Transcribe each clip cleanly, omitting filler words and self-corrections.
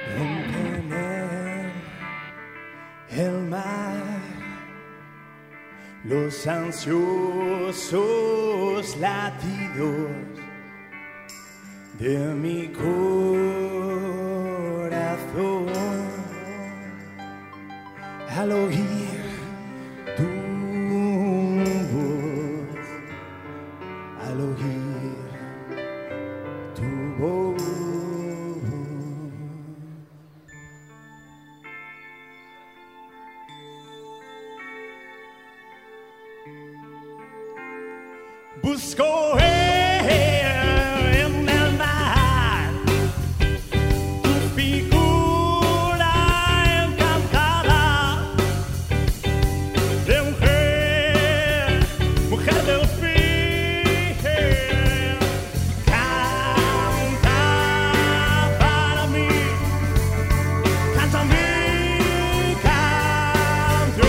rompen el mar, los ansiosos latidos de mi corazón al oír tu voz, al oír tu voz. Busco en el mar tu figura encantada de mujer del fin. Canta para mí, canta mi canto.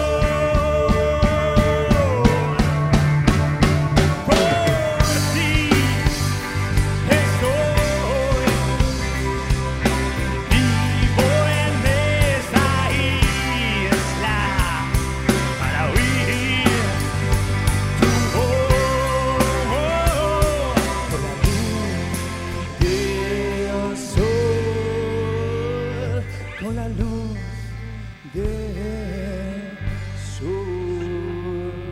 Con la luz del sol.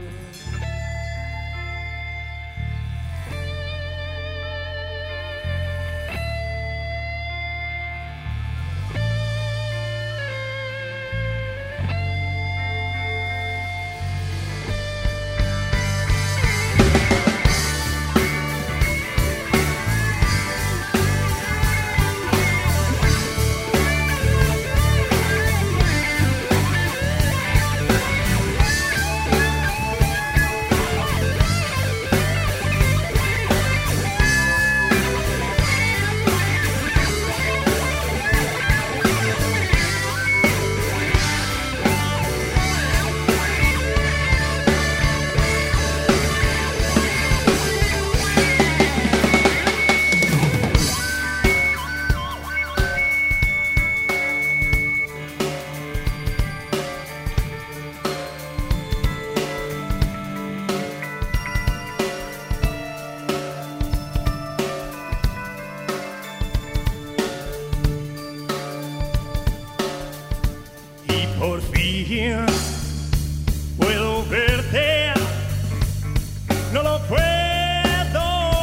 Por fin puedo verte, no lo puedo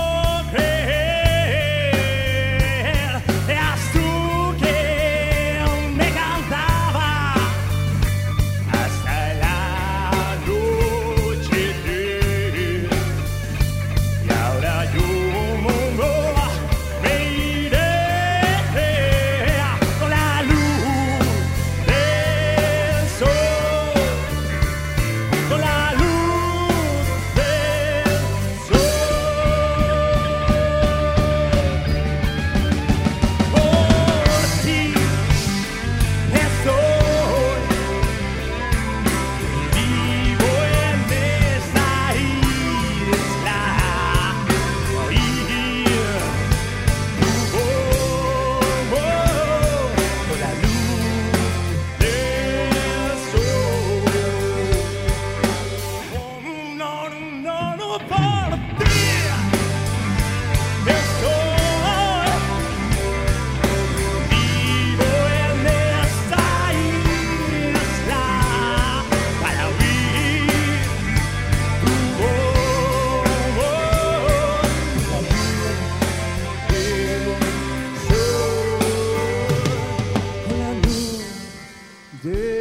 creer. Eras tú que me cantaba hasta el anochecer, y ahora yo me iré con la luz del sol, con la luz del sol. Por ti estoy vivo en esta isla, oír tu voz con la luz del sol. No, no, no, por ti estoy vivo en esta isla para oír tu voz con la luz del sol, con la luz del